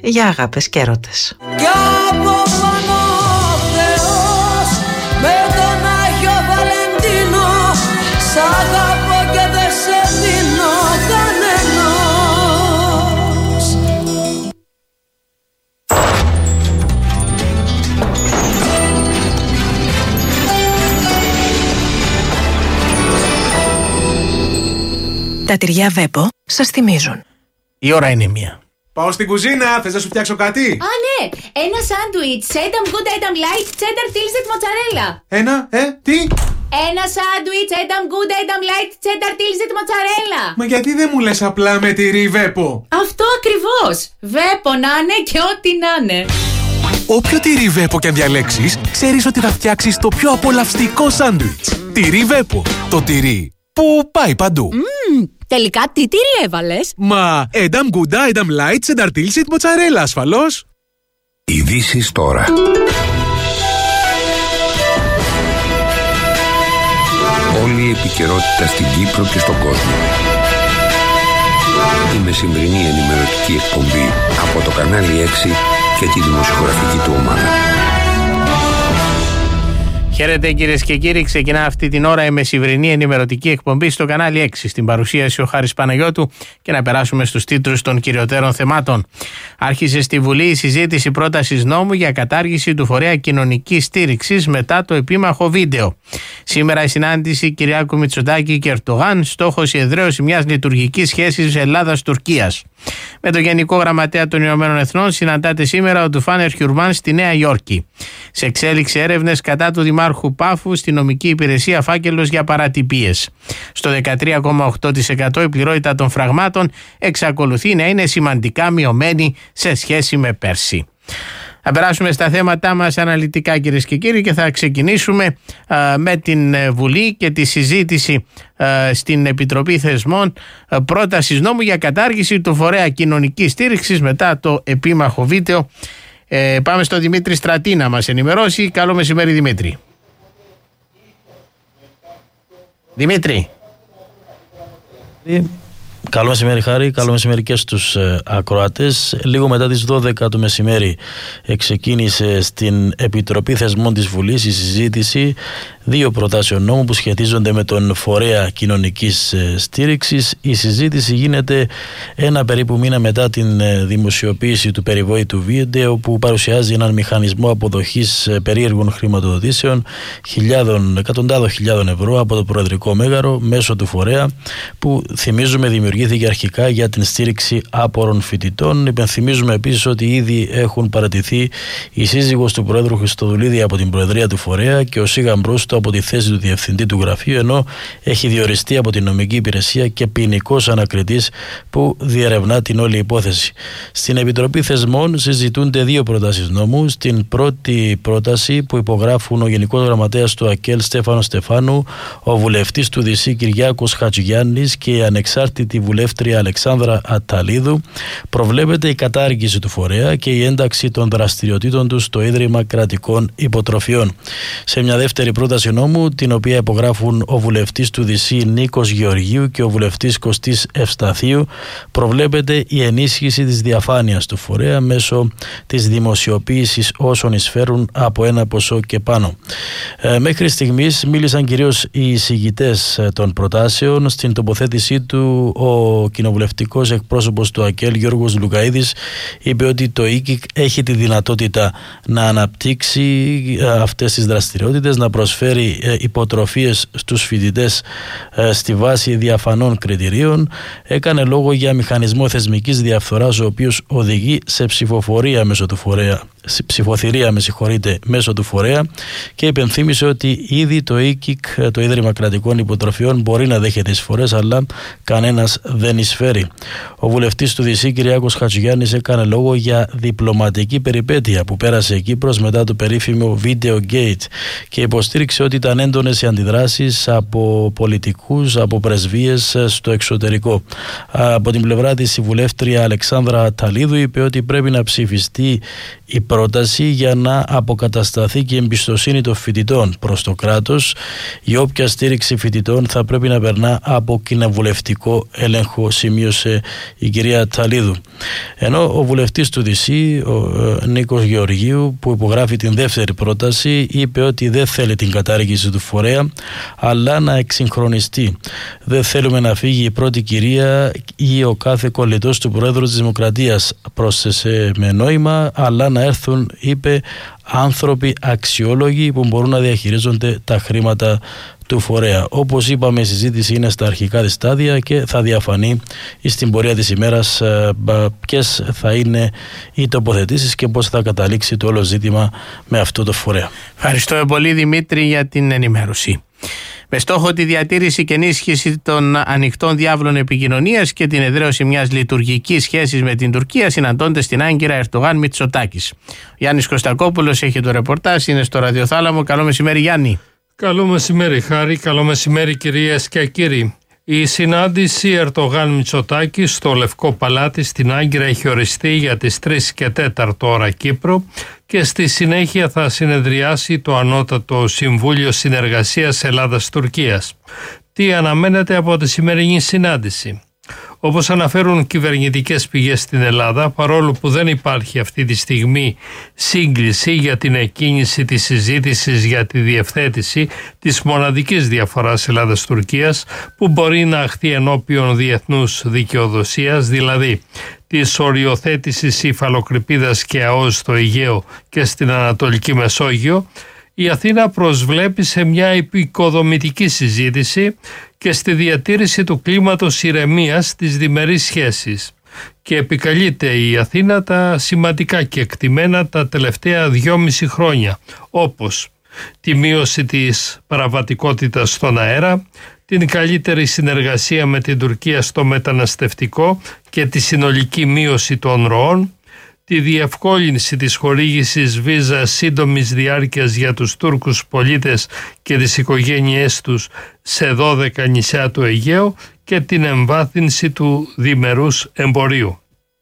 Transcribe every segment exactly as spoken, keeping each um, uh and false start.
για αγάπες και έρωτες. Κι από πάνω ο Θεός με τον Άγιο Βαλεντίνο, σ' αγαπώ και δεν σε δίνω κανένας. Τα τυριά Βέπο σας θυμίζουν. Η ώρα είναι μία. Πάω στην κουζίνα, θες να σου φτιάξω κάτι? Α, ναι! Ένα σάντουιτς, Edam Good, Edam Light, cheddar tilsit mozzarella. Ένα, ε, τι? Ένα σάντουιτς, Edam Good, Edam Light, cheddar tilsit mozzarella. Μα γιατί δεν μου λες απλά με τυρί Βέπο? Αυτό ακριβώς! Βέπο να είναι και ό,τι να είναι. Όποιο τυρί Βέπο και αν διαλέξεις, ξέρεις ότι θα φτιάξεις το πιο απολαυστικό σάντουιτς. Τυρί Βέπο. Το τυρί που πάει παντού. Mm, τελικά τι τυρί έβαλες? Μα Edam Gouda, Edam Light, cheddar tilsit mozzarella ασφαλώς. Ειδήσεις τώρα. Όλη η επικαιρότητα στην Κύπρο και στον κόσμο. Η μεσημβρινή ενημερωτική εκπομπή από το κανάλι έξι και τη δημοσιογραφική του ομάδα. Χαίρετε κυρίες και κύριοι, ξεκινά αυτή την ώρα η μεσημβρινή ενημερωτική εκπομπή στο κανάλι έξι. Στην παρουσίαση ο Χάρης Παναγιώτου και να περάσουμε στους τίτλους των κυριωτέρων θεμάτων. Άρχισε στη Βουλή η συζήτηση πρότασης νόμου για κατάργηση του φορέα κοινωνικής στήριξης μετά το επίμαχο βίντεο. Σήμερα η συνάντηση Κυριάκου Μητσοτάκη και Ερντογάν, στόχος η εδραίωση μιας λειτουργικής σχέσης Ελλάδας-Τουρκίας. Με τον Γενικό Γραμματέα των Ηνωμένων Εθνών συναντάται σήμερα ο Τουφάνερ Χιουρμάν στη Νέα Υόρκη. Σε εξέλιξη έρευνες κατά του Δημάρχου Πάφου στη νομική υπηρεσία φάκελος για παρατυπίες. Στο δεκατρία κόμμα οκτώ τοις εκατό η πληρότητα των φραγμάτων εξακολουθεί να είναι σημαντικά μειωμένη σε σχέση με πέρσι. Θα περάσουμε στα θέματά μας αναλυτικά κυρίες και κύριοι και θα ξεκινήσουμε α, με την Βουλή και τη συζήτηση α, στην Επιτροπή Θεσμών α, πρότασης νόμου για κατάργηση του φορέα κοινωνικής στήριξης μετά το επίμαχο βίντεο. Ε, πάμε στο Δημήτρη Στρατή να μας ενημερώσει. Καλό μεσημέρι Δημήτρη. Δημήτρη. Καλό μεσημέρι Χάρη, καλό μεσημέρι και στους ε, ακροατές. Λίγο μετά τις δώδεκα το μεσημέρι ξεκίνησε στην Επιτροπή Θεσμών της Βουλής η συζήτηση δύο προτάσεων νόμου που σχετίζονται με τον φορέα κοινωνικής ε, στήριξης. Η συζήτηση γίνεται ένα περίπου μήνα μετά την ε, δημοσιοποίηση του περιβόητου βίντεο που παρουσιάζει έναν μηχανισμό αποδοχής ε, περίεργων χρηματοδοτήσεων χιλιάδων, εκατοντάδων χιλιάδων ευρώ από το Προεδρικό Μέγαρο μέσω του φορέα που θυμίζουμε δημιουργήθηκε αρχικά για την στήριξη άπορων φοιτητών. Υπενθυμίζουμε επίσης ότι ήδη έχουν παρατηθεί η σύζυγος του Προέδρου Χριστοδουλίδη από την Προεδρία του φορέα και ο Σίγα Μπρούστο από τη θέση του Διευθυντή του Γραφείου, ενώ έχει διοριστεί από την νομική υπηρεσία και ποινικός ανακριτής που διερευνά την όλη υπόθεση. Στην Επιτροπή Θεσμών συζητούνται δύο προτάσεις νόμου. Στην πρώτη πρόταση που υπογράφουν ο Γενικός Γραμματέας του ΑΚΕΛ Στέφανος Στεφάνου, ο βουλευτής του ΔΥΣΥ Κυριάκος Χατζηγιάννης και η ανεξάρτητη βουλεύτρια Αλεξάνδρα Ατταλίδου, προβλέπεται η κατάργηση του φορέα και η ένταξη των δραστηριοτήτων του στο Ίδρυμα Κρατικών Υποτροφιών. Σε μια δεύτερη πρόταση νόμου, την οποία υπογράφουν ο βουλευτής του ΔΥΣΥ Νίκος Γεωργίου και ο βουλευτής Κωστής Ευσταθίου, προβλέπεται η ενίσχυση της διαφάνειας του φορέα μέσω της δημοσιοποίησης όσων εισφέρουν από ένα ποσό και πάνω. Ε, μέχρι στιγμής μίλησαν κυρίως οι εισηγητές των προτάσεων. Στην τοποθέτησή του ο κοινοβουλευτικός εκπρόσωπος του ΑΚΕΛ Γιώργος Λουκαίδης είπε ότι το ΙΚΙΚ έχει τη δυνατότητα να αναπτύξει αυτές τις δραστηριότητες, να προσφέρει υποτροφίες στους φοιτητές στη βάση διαφανών κριτηρίων. Έκανε λόγο για μηχανισμό θεσμικής διαφθοράς ο οποίος οδηγεί σε ψηφοφορία μέσω του φορέα, ψηφοθυρία με συγχωρείτε, μέσω του φορέα και υπενθύμησε ότι ήδη το ΙΚΙΚ, το Ίδρυμα Κρατικών Υποτροφιών, μπορεί να δέχεται εισφορές αλλά κανένας δεν εισφέρει. Ο βουλευτής του ΔΥΣΥ Κυριάκος Χατζηγιάννης έκανε λόγο για διπλωματική περιπέτεια που πέρασε η Κύπρος μετά το περίφημο Video Gate και υποστήριξε ότι ήταν έντονες οι αντιδράσεις από πολιτικούς, από πρεσβείες στο εξωτερικό. Από την πλευρά της η βουλεύτρια Αλεξάνδρα Ατταλίδου είπε ότι πρέπει να ψηφιστεί η πρόταση για να αποκατασταθεί και η εμπιστοσύνη των φοιτητών προς το κράτος. Η όποια στήριξη φοιτητών θα πρέπει να περνά από κοινοβουλευτικό έλεγχο, σημείωσε η κυρία Ταλίδου. Ενώ ο βουλευτής του Δυσσή, ο Νίκος Γεωργίου, που υπογράφει την δεύτερη πρόταση, είπε ότι δεν θέλει την κατάργηση του φορέα, αλλά να εξυγχρονιστεί. Δεν θέλουμε να φύγει η πρώτη κυρία ή ο κάθε κολλητός του Πρόεδρου της Δημοκρατίας, πρόσθεσε με νόημα, αλλά να έρθουν, είπε, άνθρωποι αξιόλογοι που μπορούν να διαχειρίζονται τα χρήματα του φορέα. Όπως είπαμε, η συζήτηση είναι στα αρχικά της στάδια και θα διαφανεί στην πορεία της ημέρας ποιες θα είναι οι τοποθετήσεις και πώς θα καταλήξει το όλο ζήτημα με αυτό το φορέα. Ευχαριστώ πολύ, Δημήτρη, για την ενημέρωση. Με στόχο τη διατήρηση και ενίσχυση των ανοιχτών διάβλων επικοινωνίας και την εδραίωση μιας λειτουργικής σχέσης με την Τουρκία, συναντώνται στην Άγκυρα Ερντογάν Μητσοτάκης. Ο Γιάννης Κωστακόπουλος έχει το ρεπορτάζ, είναι στο ραδιοθάλαμο. Καλό μεσημέρι, Γιάννη. Καλό μεσημέρι, Χάρη. Καλό μεσημέρι, κυρίες και κύριοι. Η συνάντηση Ερντογάν Μητσοτάκη στο Λευκό Παλάτι στην Άγκυρα έχει οριστεί για τις τρεις και τέταρτο ώρα Κύπρου και στη συνέχεια θα συνεδριάσει το Ανώτατο Συμβούλιο Συνεργασίας Ελλάδας-Τουρκίας. Τι αναμένεται από τη σημερινή συνάντηση? Όπως αναφέρουν κυβερνητικές πηγές στην Ελλάδα, παρόλο που δεν υπάρχει αυτή τη στιγμή σύγκληση για την εκκίνηση της συζήτησης για τη διευθέτηση της μοναδικής διαφοράς Ελλάδας-Τουρκίας που μπορεί να αχθεί ενώπιον διεθνούς δικαιοδοσίας, δηλαδή της οριοθέτησης υφαλοκρηπίδας και ΑΟΣ στο Αιγαίο και στην Ανατολική Μεσόγειο, η Αθήνα προσβλέπει σε μια επικοδομητική συζήτηση και στη διατήρηση του κλίματος ηρεμίας στις διμερείς σχέσεις και επικαλείται η Αθήνα τα σημαντικά κεκτημένα τα τελευταία δυόμιση χρόνια, όπως τη μείωση της παραβατικότητας στον αέρα, την καλύτερη συνεργασία με την Τουρκία στο μεταναστευτικό και τη συνολική μείωση των ροών, τη διευκόλυνση της χορήγησης βίζας σύντομης διάρκειας για τους Τούρκους πολίτες και τις οικογένειές τους σε δώδεκα νησιά του Αιγαίου και την εμβάθυνση του διμερούς εμπορίου.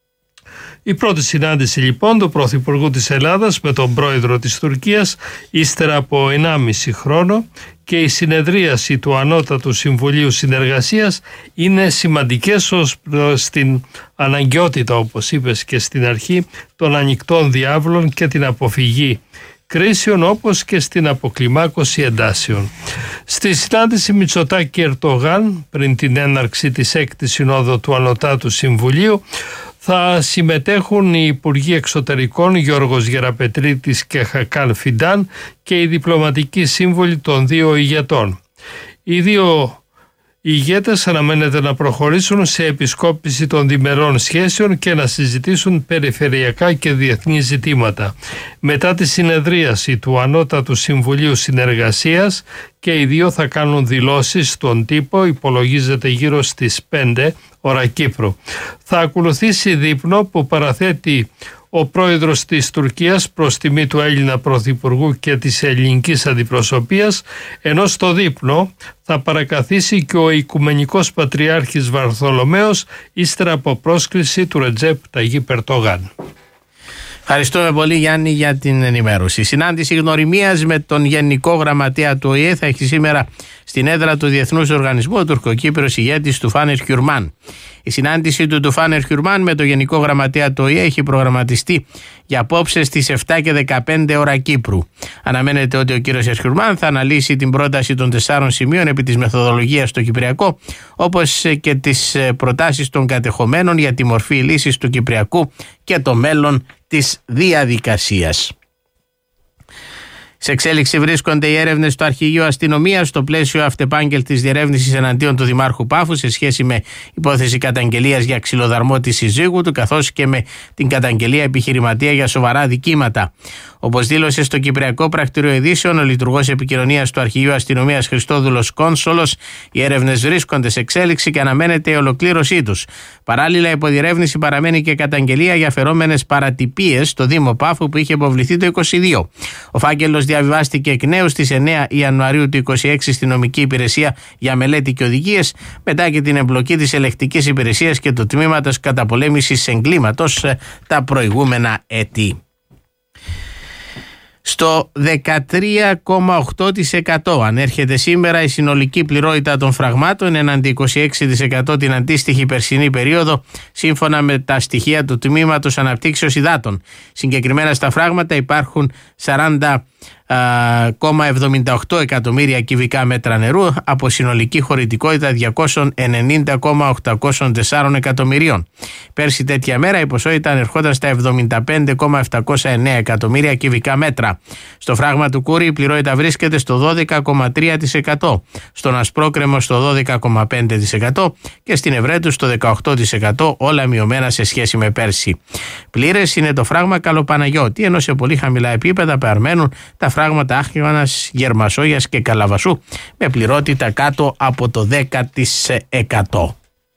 Η πρώτη συνάντηση λοιπόν του Πρωθυπουργού της Ελλάδας με τον Πρόεδρο της Τουρκίας ύστερα από ενάμιση χρόνο και η συνεδρίαση του Ανώτατου Συμβουλίου Συνεργασίας είναι σημαντικές ως προς την αναγκαιότητα, όπως είπες και στην αρχή, των ανοιχτών διάβλων και την αποφυγή κρίσεων, όπως και στην αποκλιμάκωση εντάσεων. Στη συνάντηση Μητσοτάκη Ερντογάν πριν την έναρξη της έκτης συνόδου του Ανωτάτου Συμβουλίου θα συμμετέχουν οι Υπουργοί Εξωτερικών Γιώργος Γεραπετρίτης και Χακάν Φιντάν και οι διπλωματικοί σύμβουλοι των δύο ηγετών. Οι δύο ηγέτες αναμένεται να προχωρήσουν σε επισκόπηση των διμερών σχέσεων και να συζητήσουν περιφερειακά και διεθνή ζητήματα. Μετά τη συνεδρίαση του Ανώτατου Συμβουλίου Συνεργασίας και οι δύο θα κάνουν δηλώσεις στον τύπο, υπολογίζεται γύρω στις πέντε ώρα Κύπρου. Θα ακολουθήσει δείπνο που παραθέτει ο πρόεδρος της Τουρκίας προς τιμή του Έλληνα Πρωθυπουργού και της ελληνικής αντιπροσωπείας, ενώ στο δείπνο θα παρακαθίσει και ο Οικουμενικός Πατριάρχης Βαρθολομαίος ύστερα από πρόσκληση του Ρετζέπ Ταγίπ Ερντογάν. Ευχαριστούμε πολύ, Γιάννη, για την ενημέρωση. Η συνάντηση γνωριμίας με τον Γενικό Γραμματέα του Ο Η Ε θα έχει σήμερα στην έδρα του Διεθνούς Οργανισμού ο τουρκοκύπριος ηγέτης Τουφάν Ερκιουρμάν. Η συνάντηση του Τουφάν Ερκιουρμάν με τον Γενικό Γραμματέα του Ο Η Ε έχει προγραμματιστεί για απόψε στις επτά και δεκαπέντε ώρα Κύπρου. Αναμένεται ότι ο κύριος Ερκιουρμάν θα αναλύσει την πρόταση των τεσσάρων σημείων επί της μεθοδολογίας στο Κυπριακό, όπως και τις προτάσεις των κατεχομένων για τη μορφή λύσης του Κυπριακού και το μέλλον της διαδικασίας. Σε εξέλιξη βρίσκονται οι έρευνες του Αρχηγείου Αστυνομίας στο πλαίσιο αυτεπάγγελτης διερεύνησης εναντίον του Δημάρχου Πάφου σε σχέση με υπόθεση καταγγελίας για ξυλοδαρμό της συζύγου του, καθώς και με την καταγγελία επιχειρηματία για σοβαρά δικήματα. Όπως δήλωσε στο Κυπριακό Πρακτήριο Ειδήσεων ο λειτουργός επικοινωνίας του Αρχηγείου Αστυνομίας Χριστόδουλος Κόνσολος, οι έρευνες βρίσκονται σε εξέλιξη και αναμένεται η ολοκλήρωσή τους. Παράλληλα, υπό διερεύνηση παραμένει και καταγγελία για φερόμενες παρατυπίες στο Δήμο Πάφου που είχε υποβληθεί το είκοσι δύο. Ο φάκελος διαβιβάστηκε εκ νέου στις εννέα Ιανουαρίου του είκοσι έξι στην νομική υπηρεσία για μελέτη και οδηγίες, μετά και την εμπλοκή της ελεκτικής υπηρεσίας και του τμήματος καταπολέμησης εγκλήματος τα προηγούμενα έτη. στο δεκατρία κόμμα οκτώ τοις εκατό. Ανέρχεται σήμερα η συνολική πληρότητα των φραγμάτων εναντί είκοσι έξι τοις εκατό την αντίστοιχη περσινή περίοδο, σύμφωνα με τα στοιχεία του Τμήματος Αναπτύξεως Υδάτων. Συγκεκριμένα στα φράγματα υπάρχουν σαράντα κόμμα εβδομήντα οκτώ εκατομμύρια κυβικά μέτρα νερού από συνολική χωρητικότητα διακόσια ενενήντα κόμμα οκτακόσια τέσσερα εκατομμυρίων. Πέρσι τέτοια μέρα η ποσότητα ανερχόταν στα εβδομήντα πέντε κόμμα επτακόσια εννέα εκατομμύρια κυβικά μέτρα. Στο φράγμα του Κούρη η πληρότητα βρίσκεται στο δώδεκα κόμμα τρία τοις εκατό, στον Ασπρόκρεμο στο δώδεκα κόμμα πέντε τοις εκατό και στην Ευρέτου στο δεκαοκτώ τοις εκατό, όλα μειωμένα σε σχέση με πέρσι. Πλήρες είναι το φράγμα Καλοπαναγιώτη, ενώ σε πολύ χαμηλά επίπεδα παραμένουν τα φράγματα Άχιονας, Γερμασόγιας και Καλαβασού με πληρότητα κάτω από το δέκα τοις εκατό.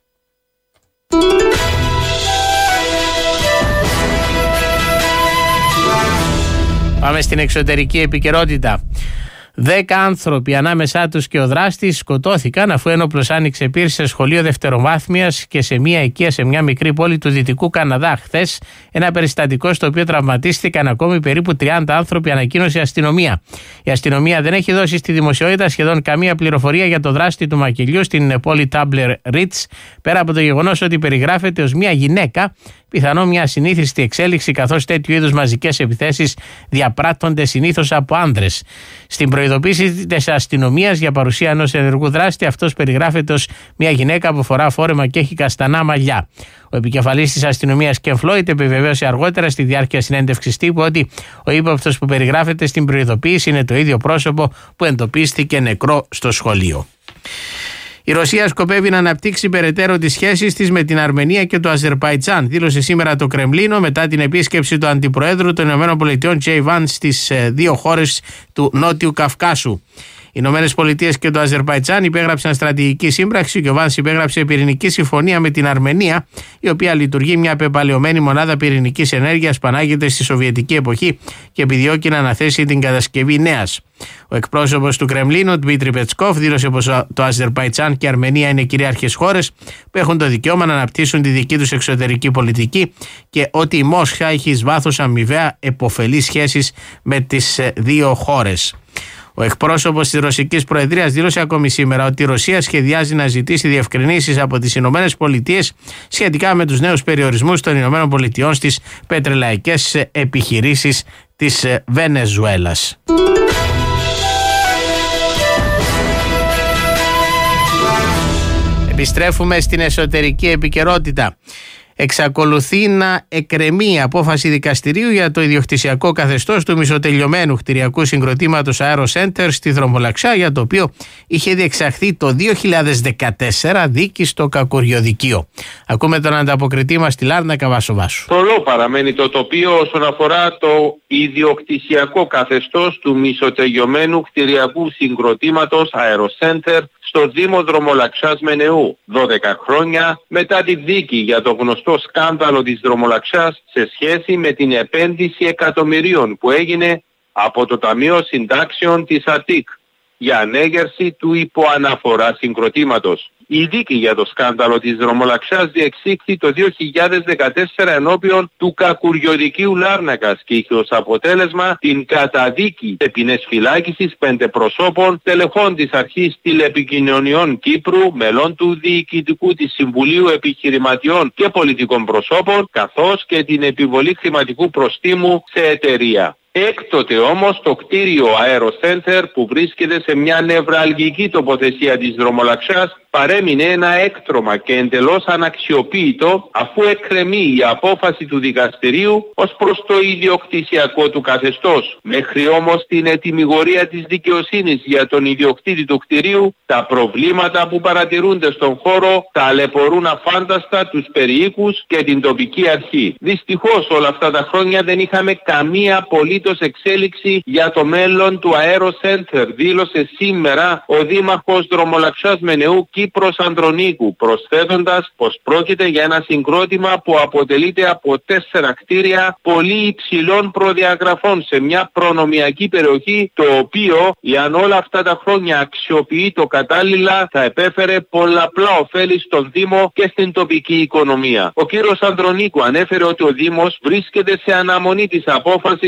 Πάμε στην εξωτερική επικαιρότητα. Δέκα άνθρωποι, ανάμεσά τους και ο δράστης, σκοτώθηκαν αφού ένοπλος άνοιξε πυρ σε σχολείο δευτεροβάθμιας και σε μια οικία σε μια μικρή πόλη του Δυτικού Καναδά χθες. Ένα περιστατικό στο οποίο τραυματίστηκαν ακόμη περίπου τριάντα άνθρωποι, ανακοίνωσε η αστυνομία. Η αστυνομία δεν έχει δώσει στη δημοσιότητα σχεδόν καμία πληροφορία για το δράστη του μακελιού στην πόλη Τάμπλερ Ρίτς, πέρα από το γεγονός ότι περιγράφεται ως μια γυναίκα. Πιθανό μια ασυνήθιστη εξέλιξη, καθώς τέτοιου είδους μαζικές επιθέσεις διαπράττονται συνήθως από άνδρες. Στην προειδοποίηση της αστυνομίας για παρουσία ενός ενεργού δράστη, αυτός περιγράφεται ως μια γυναίκα που φορά φόρεμα και έχει καστανά μαλλιά. Ο επικεφαλής της αστυνομίας Κεν Φλόιντ επιβεβαίωσε αργότερα στη διάρκεια συνέντευξης τύπου ότι ο ύποπτος που περιγράφεται στην προειδοποίηση είναι το ίδιο πρόσωπο που εντοπίστηκε νεκρό στο σχολείο. Η Ρωσία σκοπεύει να αναπτύξει περαιτέρω τις σχέσεις της με την Αρμενία και το Αζερμπαϊτζάν, δήλωσε σήμερα το Κρεμλίνο μετά την επίσκεψη του Αντιπροέδρου των ΗΠΑ Τζέι Βάνς στις δύο χώρες του Νότιου Καυκάσου. Οι Ηνωμένες Πολιτείες και το Αζερμπαϊτζάν υπέγραψαν στρατηγική σύμπραξη και ο Βάνς υπέγραψε πυρηνική συμφωνία με την Αρμενία, η οποία λειτουργεί μια πεπαλαιωμένη μονάδα πυρηνικής ενέργειας που ανάγεται στη Σοβιετική εποχή και επιδιώκει να αναθέσει την κατασκευή νέας. Ο εκπρόσωπος του Κρεμλίνου, Ντμίτρι Πετσκόφ, δήλωσε πως το Αζερμπαϊτζάν και η Αρμενία είναι κυρίαρχες χώρες που έχουν το δικαίωμα να αναπτύσσουν τη δική τους εξωτερική πολιτική και ότι η Μόσχα έχει εις βάθος αμοιβαία επωφελείς σχέσεις με τις δύο χώρες. Ο εκπρόσωπος της Ρωσικής Προεδρίας δήλωσε ακόμη σήμερα ότι η Ρωσία σχεδιάζει να ζητήσει διευκρινήσεις από τις Ηνωμένες Πολιτείες σχετικά με τους νέους περιορισμούς των Ηνωμένων Πολιτειών στις πετρελαϊκές επιχειρήσεις της Βενεζουέλας. Επιστρέφουμε στην εσωτερική επικαιρότητα. Εξακολουθεί να εκκρεμεί η απόφαση δικαστηρίου για το ιδιοκτησιακό καθεστώς του μισοτελειωμένου κτηριακού συγκροτήματος Aero Center στη Δρομολαξιά, για το οποίο είχε διεξαχθεί το δύο χιλιάδες δεκατέσσερα δίκη στο Κακουριοδικείο. Ακούμε τον ανταποκριτή μας στη Λάρνακα, Βάσο Βάσου. Θολό παραμένει το τοπίο όσον αφορά το ιδιοκτησιακό καθεστώς του μισοτελειωμένου κτηριακού συγκροτήματος Aero Center στο Δήμο Δρομολαξιάς Μενεού, δώδεκα χρόνια μετά τη δίκη για το γνωστό σκάνδαλο της Δρομολαξιάς σε σχέση με την επένδυση εκατομμυρίων που έγινε από το Ταμείο Συντάξεων της ΑΤΙΚ για ανέγερση του υποαναφορά συγκροτήματος. Η δίκη για το σκάνδαλο της Δρομολαξιάς διεξήχθη το δύο χιλιάδες δεκατέσσερα ενώπιον του Κακουριοδικείου Λάρνακας και είχε ως αποτέλεσμα την καταδίκη σε ποινές φυλάκισης πέντε προσώπων, τελεχών της Αρχής Τηλεπικοινωνιών Κύπρου, μελών του Διοικητικού της Συμβουλίου Επιχειρηματιών και πολιτικών προσώπων, καθώς και την επιβολή χρηματικού προστίμου σε εταιρεία. Έκτοτε όμως το κτίριο Aero Center, που βρίσκεται σε μια νευραλγική τοποθεσία της Δρομολαξιάς, παρέμεινε ένα έκτρωμα και εντελώς αναξιοποίητο, αφού εκκρεμεί η απόφαση του δικαστηρίου ως προς το ιδιοκτησιακό του καθεστώς. Μέχρι όμως την ετυμηγορία της δικαιοσύνης για τον ιδιοκτήτη του κτηρίου, τα προβλήματα που παρατηρούνται στον χώρο ταλαιπωρούν αφάνταστα τους περιοίκους και την τοπική αρχή. Δυστυχώς όλα αυτά τα χρόνια δεν είχαμε καμία απολύτως εξέλιξη για το μέλλον του Aero Center, δήλωσε σήμερα ο Δήμαρχος Δρομολαξιάς Μενεού Κύπρος Ανδρονίκου, προσθέτοντας πως πρόκειται για ένα συγκρότημα που αποτελείται από τέσσερα κτίρια πολύ υψηλών προδιαγραφών σε μια προνομιακή περιοχή, το οποίο, εάν όλα αυτά τα χρόνια αξιοποιεί το κατάλληλα, θα επέφερε πολλαπλά ωφέλη στον Δήμο και στην τοπική οικονομία. Ο κύριος Ανδρονίκου ανέφερε ότι ο Δήμος βρίσκεται σε αναμονή της απόφασης του δικαστηρίου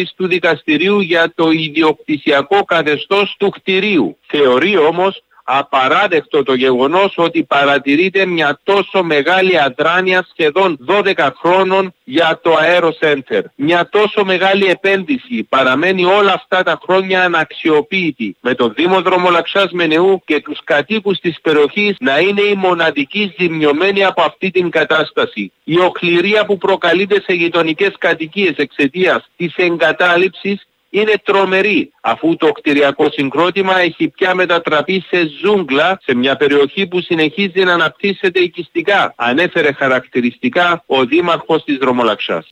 δικαστηρίου για το ιδιοκτησιακό καθεστώς του κτηρίου. Θεωρεί όμως απαράδεκτο το γεγονός ότι παρατηρείται μια τόσο μεγάλη αδράνεια σχεδόν δώδεκα χρόνων για το Αεροσέντερ. Μια τόσο μεγάλη επένδυση παραμένει όλα αυτά τα χρόνια αναξιοποίητη, με το Δήμο Δρομολαξάς Μενεού και τους κατοίκους της περιοχής να είναι οι μοναδικοί ζημιωμένοι από αυτή την κατάσταση. Η οχληρία που προκαλείται σε γειτονικές κατοικίες εξαιτίας της εγκατάλειψης είναι τρομερή, αφού το κτηριακό συγκρότημα έχει πια μετατραπεί σε ζούγκλα σε μια περιοχή που συνεχίζει να αναπτύσσεται οικιστικά, ανέφερε χαρακτηριστικά ο δήμαρχος της Δρομολαξάς.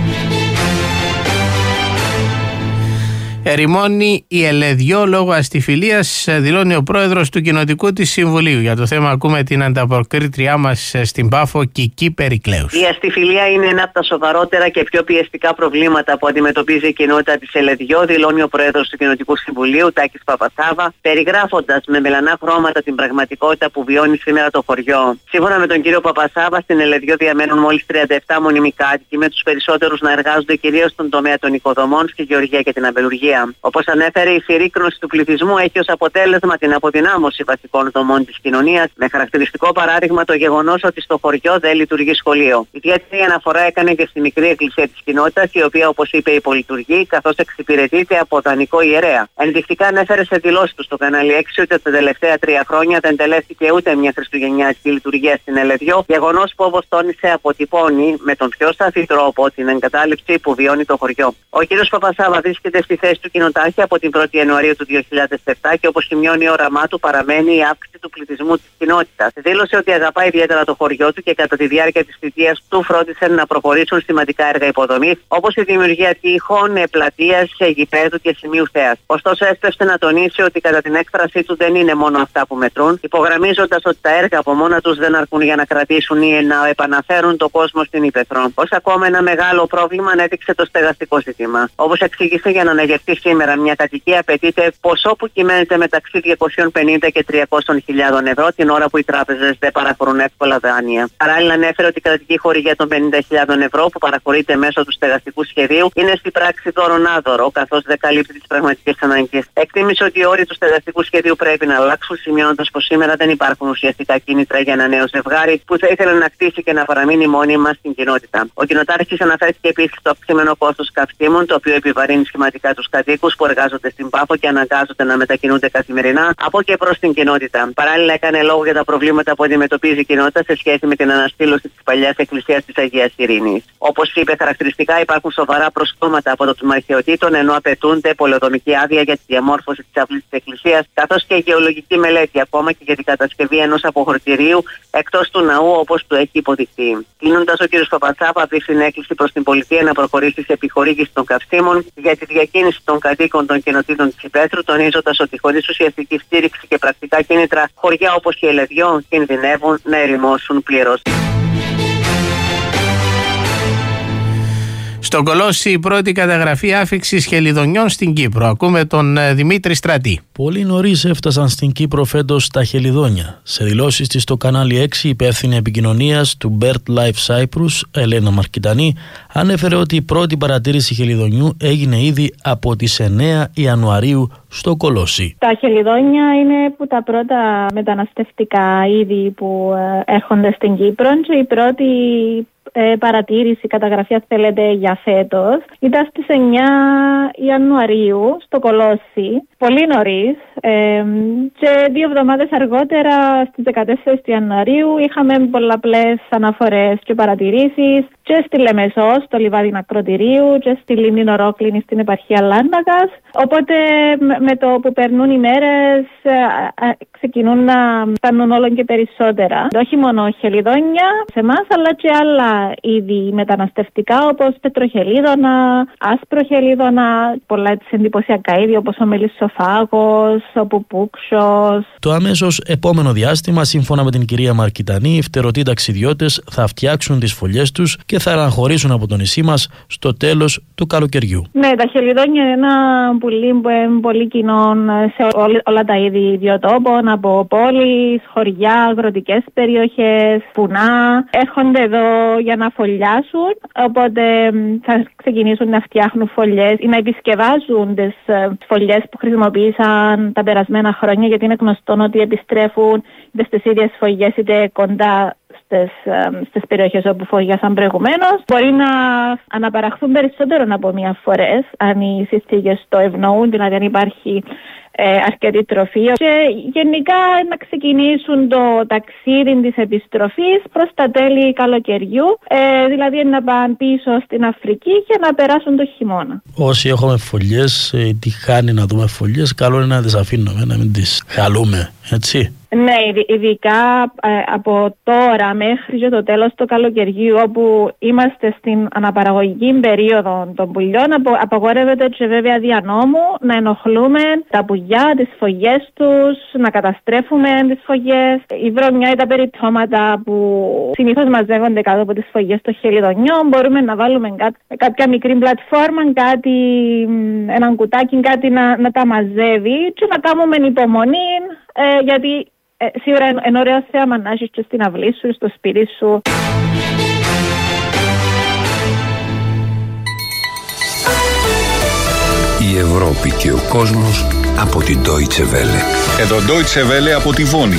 Ερημώνει η ελεδιό λόγω αστιφιλίας, δηλώνει ο πρόεδρος του Κοινοτικού της Συμβουλίου. Για το θέμα ακούμε την ανταποκρίτριά μας στην Πάφο, Κική Περικλέους. Η αστιφιλία είναι ένα από τα σοβαρότερα και πιο πιεστικά προβλήματα που αντιμετωπίζει η κοινότητα της ελεδιό, δηλώνει ο πρόεδρος του Κοινοτικού Συμβουλίου, Τάκης Παπασάβα, περιγράφοντας με μελανά χρώματα την πραγματικότητα που βιώνει σήμερα το χωριό. Σύμφωνα με τον κύριο Παπασάβα, στην ελεδιό διαμένουν μόλις τριάντα επτά μονιμοί κάτοικοι, με τους περισσότερους να εργάζονται κυρίως στον τομέα των οικοδομών, στη γεωργία και την αμπελουργία. Όπως ανέφερε, η συρρίκνωση του πληθυσμού έχει ως αποτέλεσμα την αποδυνάμωση βασικών δομών της κοινωνίας, με χαρακτηριστικό παράδειγμα το γεγονός ότι στο χωριό δεν λειτουργεί σχολείο. Ιδιαίτερη αναφορά έκανε και στη μικρή εκκλησία της κοινότητας, η οποία, όπως είπε, υπολειτουργεί, καθώς εξυπηρετείται από δανεικό ιερέα. Ενδεικτικά ανέφερε σε δηλώσεις του στο κανάλι έξι ότι τα τελευταία τρία χρόνια δεν τελέστηκε ούτε μια χριστουγεννιάτικη λειτουργία στην ελεδιό, γεγονός που, όπως τόνισε, αποτυπώνει με τον πιο σαφή τρόπο την εγκατάλειψη που βιώνει το χωριό. Ο κ. Παπασάβα βρίσκεται στη θέση του κοινοτάρχη από την πρώτη Ιανουαρίου του δύο χιλιάδες επτά και, όπως σημειώνει, ο όραμά του παραμένει η αύξηση του πληθυσμού της κοινότητας. Δήλωσε ότι αγαπάει ιδιαίτερα το χωριό του και κατά τη διάρκεια της θητείας του φρόντισε να προχωρήσουν σημαντικά έργα υποδομής, όπως η δημιουργία τείχων, πλατείας, γηπέδου και σημείου θέας. Ωστόσο, έσπευσε να τονίσει ότι κατά την έκφρασή του δεν είναι μόνο αυτά που μετρούν, υπογραμμίζοντας ότι τα έργα από μόνα τους δεν αρκούν για να κρατήσουν ή να επαναφέρουν το κόσμο στην ύπαιθρο. Ως ακόμα ένα μεγάλο πρόβλημα ανέδειξε το στεγαστικό ζήτημα. Όπως εξήγησε, για να αναγερθεί σήμερα μια κατοικία απαιτείται ποσό που κυμαίνεται μεταξύ διακόσιες πενήντα και τριακόσιες χιλιάδες ευρώ, την ώρα που οι τράπεζες δεν παραχωρούν εύκολα δάνεια. Παράλληλα, ανέφερε ότι η κρατική χορηγία των πενήντα χιλιάδες ευρώ που παραχωρείται μέσω του στεγαστικού σχεδίου είναι στην πράξη δωρονάδωρο, καθώς δεν καλύπτει τις πραγματικές ανάγκες. Εκτίμησε ότι οι όροι του στεγαστικού σχεδίου πρέπει να αλλάξουν, σημειώνοντας πως σήμερα δεν υπάρχουν ουσιαστικά κίνητρα για ένα νέο ζευγάρι που θα ήθελε να κτίσει και να παραμείνει μόνιμα στην κοινότητα. Ο κοινοτάρχης αναφέρθηκε επίσης στο αυξημένο κόστος καυσίμων, το οποίο επιβαρύνει σχηματικά τους κατοίκους που εργάζονται στην Πάφο και αναγκάζονται να μετακινούνται καθημερινά από και προς την κοινότητα. Παράλληλα, έκανε λόγο για τα προβλήματα που αντιμετωπίζει η κοινότητα σε σχέση με την αναστήλωση της παλιάς εκκλησίας της Αγίας Ειρήνης. Όπως είπε, χαρακτηριστικά υπάρχουν σοβαρά προσκόμματα από το τμήμα αρχαιοτήτων, ενώ απαιτούνται πολεοδομική άδεια για τη διαμόρφωση της αυλής της εκκλησίας, καθώς και γεωλογική μελέτη, ακόμα και για την κατασκευή ενός αποχωρητηρίου εκτός του ναού, όπως του έχει υποδειχθεί. Κλείνοντας, ο κ. Παπασάβα απίφθινε έκκληση προς την πολιτεία να προχωρήσει σε επιχορήγηση των καυσίμων για τη διακίνηση των κατοίκων των κοινοτήτων της υπαίθρου, τονίζοντας ότι χωρίς ουσιαστική στήριξη και πρακτικά κίνητρα, χωριά όπως η ελεδιό κινδυνεύουν να ερημώσουν πλήρως. Στον Κολώσι η πρώτη καταγραφή άφιξης χελιδονιών στην Κύπρο. Ακούμε τον Δημήτρη Στρατή. Πολύ νωρίς έφτασαν στην Κύπρο φέτος τα χελιδόνια. Σε δηλώσεις της στο κανάλι έξι, η υπεύθυνη επικοινωνίας του BirdLife Cyprus, Ελένα Μαρκιτανή, ανέφερε ότι η πρώτη παρατήρηση χελιδονιού έγινε ήδη από τις εννέα Ιανουαρίου στο Κολώσι. Τα χελιδόνια είναι που τα πρώτα μεταναστευτικά είδη που έρχονται στην Κύπρο και η πρώτη Ε, παρατήρηση, καταγραφή αν θέλετε για φέτος ήταν στις εννέα Ιανουαρίου στο Κολώσι, πολύ νωρίς, ε, και δύο εβδομάδες αργότερα στις δεκατέσσερις Ιανουαρίου είχαμε πολλαπλές αναφορές και παρατηρήσεις και στη Λεμεσό, στο λιβάδι Ακροτηρίου, και στη Λίμνη Νορόκλινη στην επαρχία Λάντακας. Οπότε με το που περνούν οι μέρες ξεκινούν να φτάνουν όλο και περισσότερα. Όχι μόνο χελιδόνια σε εμάς, αλλά και άλλα είδη μεταναστευτικά, όπως πετροχελίδωνα, άσπρο χελίδωνα, πολλά της εντυπωσιακά είδη όπως ο μελισσοφάγος, οξοπουπούξος. Το αμέσως επόμενο διάστημα, σύμφωνα με την κυρία Μαρκιτανή, οι φτερωτοί ταξιδιώτες θα φτιάξουν τις φωλιές τους και θα αναχωρήσουν από το νησί μας στο τέλος του καλοκαιριού. Ναι, τα χελιδόνια είναι ένα πουλί που είναι πολύ κοινό σε όλα, όλα τα είδη ιδιοτόπων, από πόλεις, χωριά, αγροτικές περιοχές, βουνά. Έρχονται εδώ για να φωλιάσουν, οπότε θα ξεκινήσουν να φτιάχνουν φωλιές ή να επισκευάζουν τις φωλιές που χρησιμοποίησαν τα περασμένα χρόνια, γιατί είναι γνωστό ότι επιστρέφουν είτε στις ίδιες φωλιές είτε κοντά στις, στις περιοχές όπου φωλιάσαν προηγουμένως. Μπορεί να αναπαραχθούν περισσότερο από μία φορές αν οι συνθήκες το ευνοούν, δηλαδή αν υπάρχει ε, αρκετή τροφή, και γενικά να ξεκινήσουν το ταξίδι της επιστροφής προς τα τέλη καλοκαιριού, ε, δηλαδή να πάνε πίσω στην Αφρική και να περάσουν το χειμώνα. Όσοι έχουμε φωλιές, ε, τι χάνει να δούμε φωλιές, καλό είναι να τις αφήνουμε, να μην τις χαλούμε, έτσι. Ναι, ειδικά ε, από τώρα μέχρι και το τέλος του καλοκαιριού, όπου είμαστε στην αναπαραγωγική περίοδο των πουλιών, απο, απαγορεύεται και βέβαια δια νόμου να ενοχλούμε τα πουλιά, τις φωλιές τους, να καταστρέφουμε τις φωλιές. Η βρωμιά ή τα περιττώματα που συνήθως μαζεύονται κάτω από τις φωλιές των χελιδονιών, μπορούμε να βάλουμε κά, κάποια μικρή πλατφόρμα, κάτι, έναν κουτάκι, κάτι να, να τα μαζεύει και να κάνουμε υπομονή, ε, γιατί Ε, σίγουρα είναι ωραίο θέαμα να έχεις και στην αυλή σου, στο σπίτι σου. Η Ευρώπη και ο κόσμος από την Deutsche Welle. Εδώ Deutsche Welle από τη Βόνη.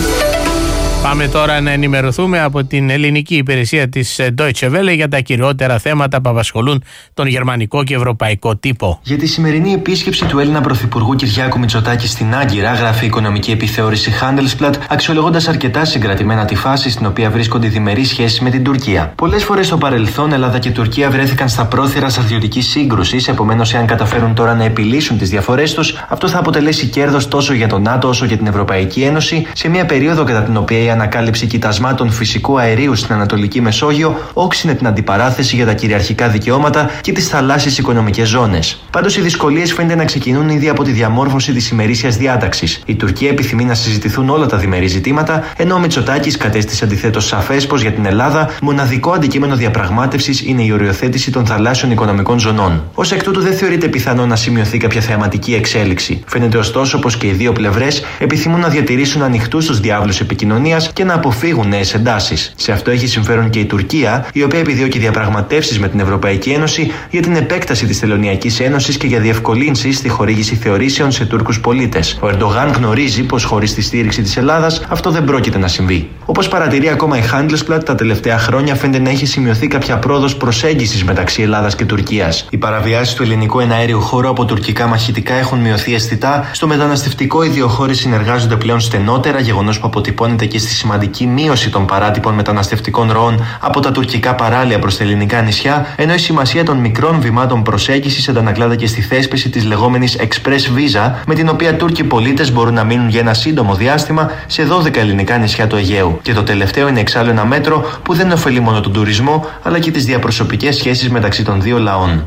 Πάμε τώρα να ενημερωθούμε από την ελληνική υπηρεσία της Deutsche Welle για τα κυριότερα θέματα που απασχολούν τον γερμανικό και ευρωπαϊκό τύπο. Για τη σημερινή επίσκεψη του Έλληνα Πρωθυπουργού Κυριάκου Μητσοτάκη στην Άγκυρα, γράφει η οικονομική επιθεώρηση Handelsblatt, αξιολογώντας αρκετά συγκρατημένα τη φάση στην οποία βρίσκονται οι διμερείς σχέσεις με την Τουρκία. Πολλές φορές στο παρελθόν, Ελλάδα και Τουρκία βρέθηκαν στα πρόθυρα στρατιωτικής σύγκρουσης, επομένως, εάν καταφέρουν τώρα να επιλύσουν τις διαφορές τους, αυτό θα αποτελέσει κέρδος τόσο για τον ΝΑΤΟ όσο για την Ευρωπαϊκή Ένωση, σε μια περίοδο κατά την οποία η ανακάλυψη κοιτασμάτων φυσικού αερίου στην Ανατολική Μεσόγειο όξινε την αντιπαράθεση για τα κυριαρχικά δικαιώματα και τις θαλάσσιες οικονομικές ζώνες. Πάντως, οι δυσκολίες φαίνεται να ξεκινούν ήδη από τη διαμόρφωση της ημερήσιας διάταξης. Η Τουρκία επιθυμεί να συζητηθούν όλα τα διμερεί ζητήματα, ενώ ο Μητσοτάκης κατέστησε αντιθέτως σαφές πως για την Ελλάδα μοναδικό αντικείμενο διαπραγμάτευσης είναι η οριοθέτηση των θαλάσσιων οικονομικών ζωνών. Ως εκ τούτου, δεν θεωρείται πιθανό να σημειωθεί κάποια θεαματική εξέλιξη. Φαίνεται ωστόσο πως και οι δύο πλευρές επιθυμούν να διατηρήσουν ανοιχτούς τους διάβλους επικοινωνίας και να αποφύγουν νέες εντάσεις. Σε αυτό έχει συμφέρον και η Τουρκία, η οποία επιδιώκει διαπραγματεύσεις με την Ευρωπαϊκή Ένωση για την επέκταση της Τελωνειακής Ένωσης και για διευκολύνσεις στη χορήγηση θεωρήσεων σε Τούρκους πολίτες. Ο Ερντογάν γνωρίζει πως χωρίς τη στήριξη της Ελλάδας αυτό δεν πρόκειται να συμβεί. Όπως παρατηρεί ακόμα η Handelsblatt, τα τελευταία χρόνια φαίνεται να έχει σημειωθεί κάποια πρόοδος προσέγγισης μεταξύ Ελλάδας και Τουρκίας. Οι παραβιάσεις του ελληνικού εναέριου χώρου από τουρκικά μαχητικά έχουν μειωθεί αισθητά. Στο μεταναστευτικό, οι δύο χώρες συνεργάζονται πλέον στενότερα, γεγονός που αποτυπώνεται και στη σημαντική μείωση των παράτυπων μεταναστευτικών ροών από τα τουρκικά παράλια προς τα ελληνικά νησιά, ενώ η σημασία των μικρών βημάτων προσέγγισης αντανακλάται και στη θέσπιση της λεγόμενης Express Visa, με την οποία Τούρκοι πολίτες μπορούν να μείνουν για ένα σύντομο διάστημα σε δώδεκα ελληνικά νησιά του Αιγαίου. Και το τελευταίο είναι εξάλλου ένα μέτρο που δεν ωφελεί μόνο τον τουρισμό, αλλά και τις διαπροσωπικές σχέσεις μεταξύ των δύο λαών.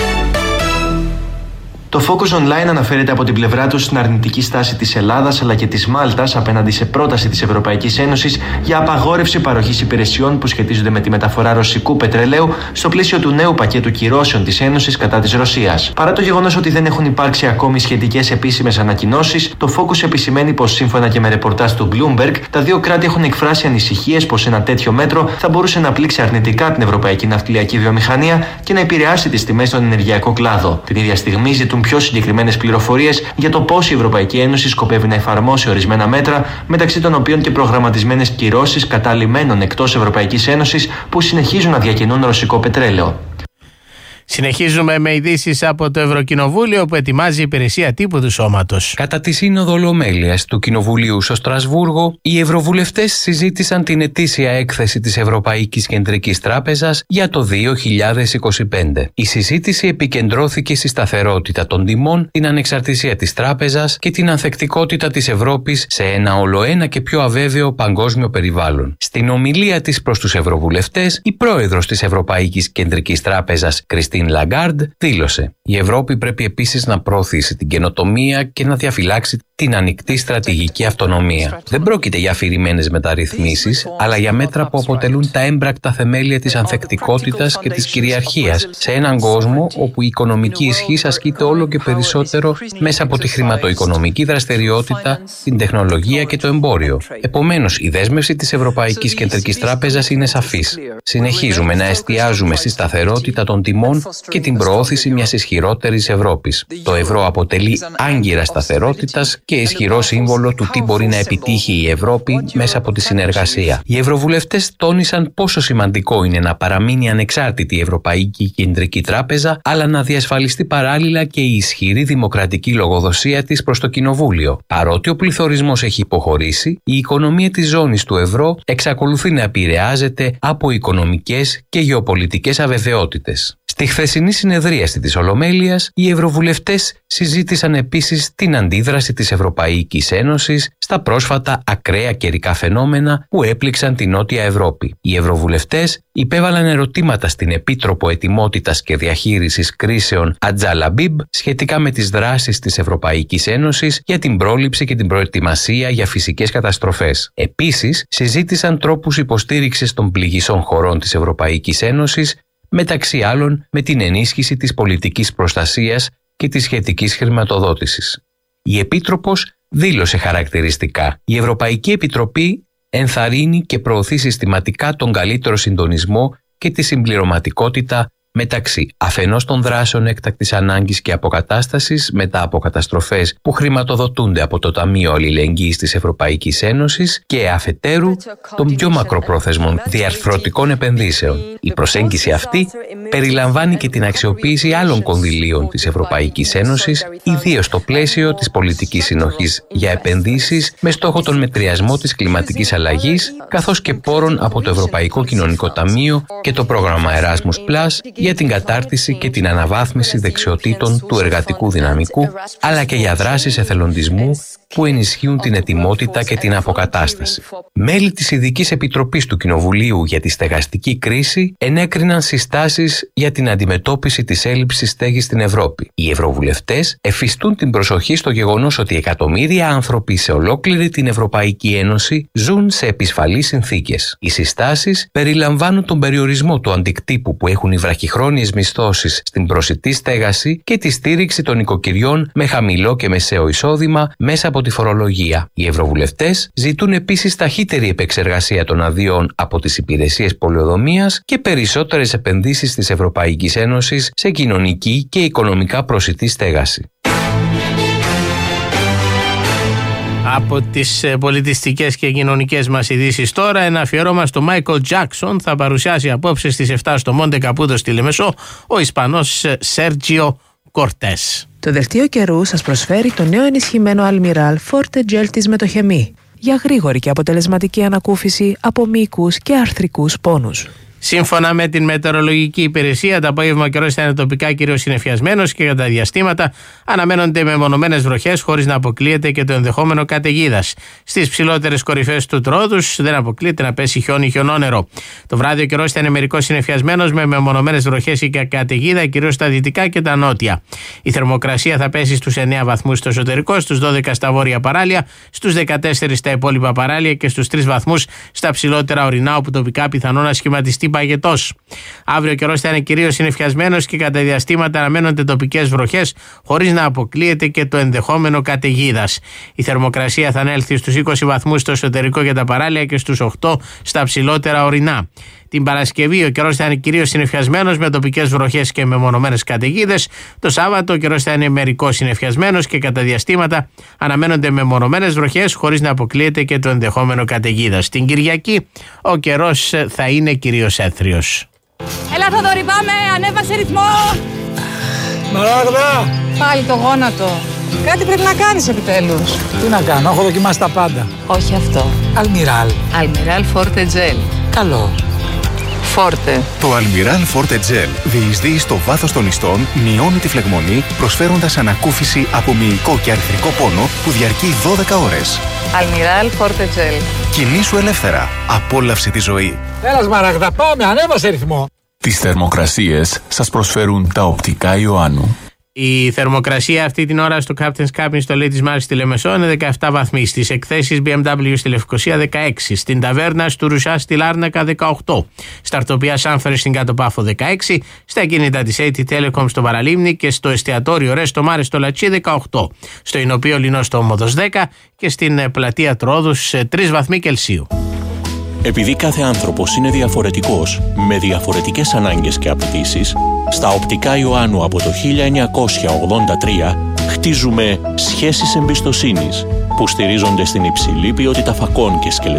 Το Focus Online αναφέρεται από την πλευρά του στην αρνητική στάση της Ελλάδας αλλά και της Μάλτας απέναντι σε πρόταση της Ευρωπαϊκής Ένωσης για απαγόρευση παροχής υπηρεσιών που σχετίζονται με τη μεταφορά ρωσικού πετρελαίου στο πλαίσιο του νέου πακέτου κυρώσεων της Ένωσης κατά της Ρωσίας. Παρά το γεγονός ότι δεν έχουν υπάρξει ακόμη σχετικές επίσημες ανακοινώσεις, το Focus επισημαίνει πως σύμφωνα και με ρεπορτάζ του Bloomberg, τα δύο κράτη έχουν εκφράσει ανησυχίες πως ένα τέτοιο μέτρο θα μπορούσε να πλήξει αρνητικά την ευρωπαϊκή ναυτιλιακή βιομηχανία και να επηρεάσει τις τιμές στον ενεργειακό κλάδο. Την ίδια στιγμή ζητούν πιο συγκεκριμένες πληροφορίες για το πώς η Ευρωπαϊκή Ένωση σκοπεύει να εφαρμόσει ορισμένα μέτρα, μεταξύ των οποίων και προγραμματισμένες κυρώσεις κατά λιμένων εκτός Ευρωπαϊκής Ένωσης που συνεχίζουν να διακινούν ρωσικό πετρέλαιο. Συνεχίζουμε με ειδήσεις από το Ευρωκοινοβούλιο που ετοιμάζει η υπηρεσία τύπου του σώματος. Κατά τη Σύνοδο Ολομέλειας του Κοινοβουλίου στο Στρασβούργο, οι ευρωβουλευτές συζήτησαν την ετήσια έκθεση της Ευρωπαϊκής Κεντρικής Τράπεζας για το δύο χιλιάδες είκοσι πέντε. Η συζήτηση επικεντρώθηκε στη σταθερότητα των τιμών, την ανεξαρτησία της τράπεζας και την ανθεκτικότητα της Ευρώπης σε ένα ολοένα και πιο αβέβαιο παγκόσμιο περιβάλλον. Στην ομιλία της προς τους ευρωβουλευτές, η πρόεδρος της Ευρωπαϊκής Κεντρικής Τράπεζας, Κριστίν Λαγκάρντ, δήλωσε: Η Ευρώπη πρέπει επίσης να προωθήσει την καινοτομία και να διαφυλάξει την ανοιχτή στρατηγική αυτονομία. Δεν πρόκειται για αφηρημένες μεταρρυθμίσεις, αλλά για μέτρα που αποτελούν τα έμπρακτα θεμέλια της ανθεκτικότητας και της κυριαρχίας σε έναν κόσμο όπου η οικονομική ισχύς ασκείται όλο και περισσότερο μέσα από τη χρηματοοικονομική δραστηριότητα, την τεχνολογία και το εμπόριο. Επομένως, η δέσμευση της Ευρωπαϊκής Κεντρικής Τράπεζας είναι σαφής. Συνεχίζουμε να εστιάζουμε στη σταθερότητα των τιμών και την προώθηση μιας ισχυρότερης Ευρώπης. Το ευρώ αποτελεί άγκυρα σταθερότητας και ισχυρό σύμβολο του τι μπορεί να επιτύχει η Ευρώπη μέσα από τη συνεργασία. Οι ευρωβουλευτές τόνισαν πόσο σημαντικό είναι να παραμείνει ανεξάρτητη η Ευρωπαϊκή Κεντρική Τράπεζα, αλλά να διασφαλιστεί παράλληλα και η ισχυρή δημοκρατική λογοδοσία της προς το Κοινοβούλιο. Παρότι ο πληθωρισμός έχει υποχωρήσει, η οικονομία της ζώνης του ευρώ εξακολουθεί να επηρεάζεται από οικονομικές και γεωπολιτικές αβεβαιότητες. Στη χθεσινή συνεδρίαση της Ολομέλειας, οι ευρωβουλευτές συζήτησαν επίσης την αντίδραση της Ευρωπαϊκής Ένωσης στα πρόσφατα ακραία καιρικά φαινόμενα που έπληξαν την Νότια Ευρώπη. Οι ευρωβουλευτές υπέβαλαν ερωτήματα στην Επίτροπο Ετοιμότητας και Διαχείρισης Κρίσεων Ατζάλα Μπίμπ σχετικά με τις δράσεις της Ευρωπαϊκής Ένωσης για την πρόληψη και την προετοιμασία για φυσικές καταστροφές. Επίσης, συζήτησαν τρόπους υποστήριξης των πληγισών χωρών της Ευρωπαϊκής Ένωσης, μεταξύ άλλων με την ενίσχυση της πολιτικής προστασίας και της σχετικής χρηματοδότησης. Η Επίτροπος δήλωσε χαρακτηριστικά: η Ευρωπαϊκή Επιτροπή ενθαρρύνει και προωθεί συστηματικά τον καλύτερο συντονισμό και τη συμπληρωματικότητα μεταξύ αφενός των δράσεων έκτακτης ανάγκης και αποκατάστασης μετά από καταστροφές που χρηματοδοτούνται από το Ταμείο Αλληλεγγύης της Ευρωπαϊκής Ένωσης και αφετέρου των πιο μακροπρόθεσμων διαρθρωτικών επενδύσεων. Η προσέγγιση αυτή περιλαμβάνει και την αξιοποίηση άλλων κονδυλίων της Ευρωπαϊκής Ένωσης, ιδίως στο πλαίσιο της πολιτικής συνοχής για επενδύσεις με στόχο τον μετριασμό της κλιματικής αλλαγής, καθώς και πόρων από το Ευρωπαϊκό Κοινωνικό Ταμείο και το πρόγραμμα Erasmus Plus για την κατάρτιση και την αναβάθμιση δεξιοτήτων του εργατικού δυναμικού, αλλά και για δράσεις εθελοντισμού που ενισχύουν την ετοιμότητα και την αποκατάσταση. Μέλη της Ειδικής Επιτροπής του Κοινοβουλίου για τη στεγαστική κρίση ενέκριναν συστάσεις για την αντιμετώπιση της έλλειψης στέγης στην Ευρώπη. Οι ευρωβουλευτές εφιστούν την προσοχή στο γεγονός ότι εκατομμύρια άνθρωποι σε ολόκληρη την Ευρωπαϊκή Ένωση ζουν σε επισφαλείς συνθήκες. Οι συστάσεις περιλαμβάνουν τον περιορισμό του αντικτύπου που έχουν οι βραχυχρόνιες μισθώσεις στην προσιτή στέγαση και τη στήριξη των οικοκυριών με χαμηλό και μεσαίο εισόδημα μέσα από τη φορολογία. Οι ευρωβουλευτές ζητούν επίσης ταχύτερη επεξεργασία των αδειών από τις υπηρεσίες πολεοδομίας και περισσότερες επενδύσεις της Ευρωπαϊκής Ένωσης σε κοινωνική και οικονομικά προσιτή στέγαση. Από τις πολιτιστικές και κοινωνικές μας ειδήσεις τώρα, ένα αφιερώμα στο Μάικλ Τζάκσον θα παρουσιάσει απόψε στις επτά στο Μοντε Καπούτο στη Λεμεσό ο Ισπανός Σέρτζιο Κορτές. Το δελτίο καιρού σας προσφέρει το νέο ενισχυμένο Almiral Forte Gel της Μετοχεμή για γρήγορη και αποτελεσματική ανακούφιση από μυϊκούς και αρθρικούς πόνους. Σύμφωνα με την μετεωρολογική υπηρεσία, το απόγευμα ο καιρός θα είναι τοπικά κυρίως συννεφιασμένος και κατά διαστήματα αναμένονται μεμονωμένες βροχές χωρίς να αποκλείεται και το ενδεχόμενο καταιγίδας. Στις ψηλότερες κορυφές του Τρόδους δεν αποκλείεται να πέσει χιόνι ή χιονόνερο. Το βράδυ ο καιρός θα είναι μερικώς συννεφιασμένος με μεμονωμένες βροχές ή καταιγίδα κυρίως στα δυτικά και τα νότια. Η θερμοκρασία θα πέσει στους εννέα βαθμούς στο εσωτερικό, στους δώδεκα στα βόρεια παράλια, στους δεκατέσσερα στα υπόλοιπα παράλια και στους τρεις βαθμούς στα ψηλότερα ορεινά, όπου τοπικά πιθανόν να σχηματιστεί παγετός. Αύριο ο καιρός θα είναι κυρίως συννεφιασμένος και κατά διαστήματα αναμένονται τοπικές βροχές χωρίς να αποκλείεται και το ενδεχόμενο καταιγίδας. Η θερμοκρασία θα ανέλθει στους είκοσι βαθμούς στο εσωτερικό για τα παράλια και στους οκτώ στα ψηλότερα ορεινά. Την Παρασκευή ο καιρός θα είναι κυρίως συννεφιασμένος με τοπικές βροχές και μεμονωμένες καταιγίδες. Το Σάββατο ο καιρός θα είναι μερικώς συννεφιασμένος και κατά διαστήματα αναμένονται μεμονωμένες βροχές χωρίς να αποκλείεται και το ενδεχόμενο καταιγίδας. Την Κυριακή ο καιρός θα είναι κυρίως έθριος. Έλα Θοδωρή, πάμε, ανέβασε ρυθμό. Μαράγδα! Πάλι το γόνατο. Κάτι πρέπει να κάνεις επιτέλους. Τι να κάνω, έχω δοκιμάσει τα πάντα. Όχι αυτό. Almiral. Almiral Forte Gel. Καλό. Forte. Το Almiral Forte Gel διεισδύει στο βάθος των ιστών, μειώνει τη φλεγμονή, προσφέροντας ανακούφιση από μυϊκό και αρθρικό πόνο που διαρκεί δώδεκα ώρες. Almiral Forte Gel. Κινήσου ελεύθερα. Απόλαυσε τη ζωή. Έλα Σμαράγδα, πάμε, ανέβασε ρυθμό. Τις θερμοκρασίες σας προσφέρουν τα οπτικά Ιωάννου. Η θερμοκρασία αυτή την ώρα στο Captain's Cabin στο Λέει της Μάρης στη Λεμεσό είναι δεκαεπτά βαθμοί. Στις εκθέσεις μπι εμ ντάμπλιου στη Λευκοσία δεκαέξι. Στην ταβέρνα του Ρουσά στη Λάρνακα δεκαοκτώ. Στα αρτοπία Σάμφερ στην Κάτω Πάφο δεκαέξι. Στα κίνητα της έι τι Telecom στο Παραλίμνη και στο εστιατόριο Ρέστο Μάρε στο Λατσί δεκαοκτώ. Στο Ινοπείο Λινό στο Όμοδος δέκα και στην πλατεία Τρόδους τρεις βαθμοί Κελσίου. Επειδή κάθε άνθρωπος είναι διαφορετικός, με διαφορετικές ανάγκες και απαιτήσεις, στα Οπτικά Ιωάννου από το χίλια εννιακόσια ογδόντα τρία χτίζουμε σχέσεις εμπιστοσύνης που στηρίζονται στην υψηλή ποιότητα φακών και σκελετών